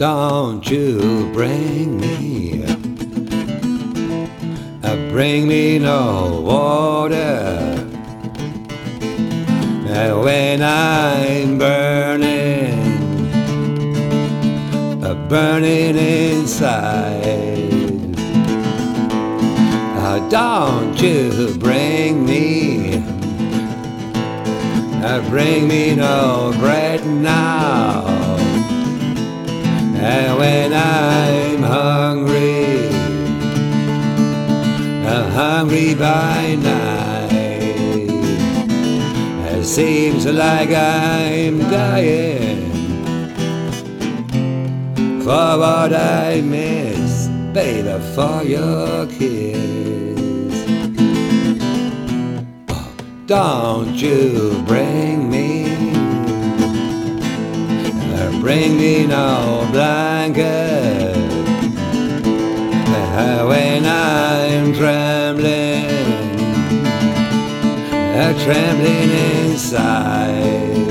don't you bring me no water. When I'm burning inside. Don't you bring me no bread now. And when I'm hungry by night, it seems like I'm dying for what I miss, baby, for your kiss. Oh, don't you bring me no blanket when I'm trembling inside.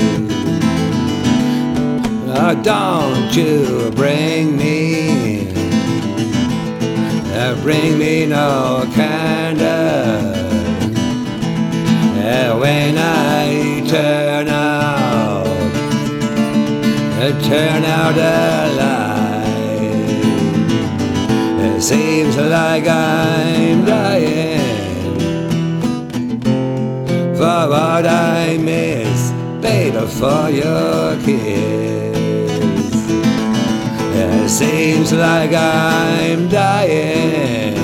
Oh, don't you bring me no candle when I turn out the light. It seems like I'm dying for what I miss, baby, for your kiss. It seems like I'm dying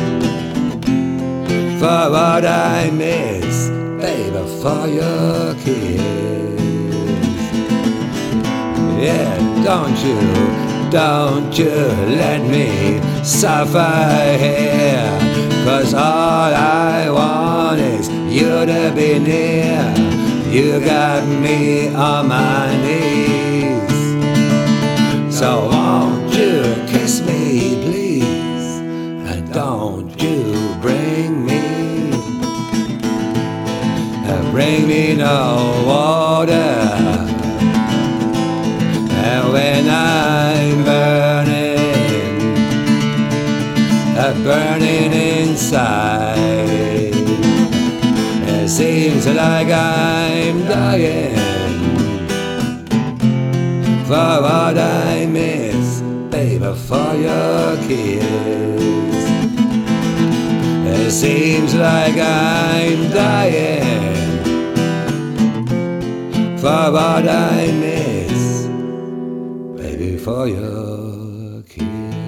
for what I miss, baby, for your kiss. Yeah, don't you let me suffer here, 'cause all I want is you to be near. You got me on my knees, so won't you kiss me, please? And don't you bring me no water. And when I'm burning inside, it seems like I'm dying for what I miss, baby, for your kiss. It seems like I'm dying for what I miss, baby, for your kiss.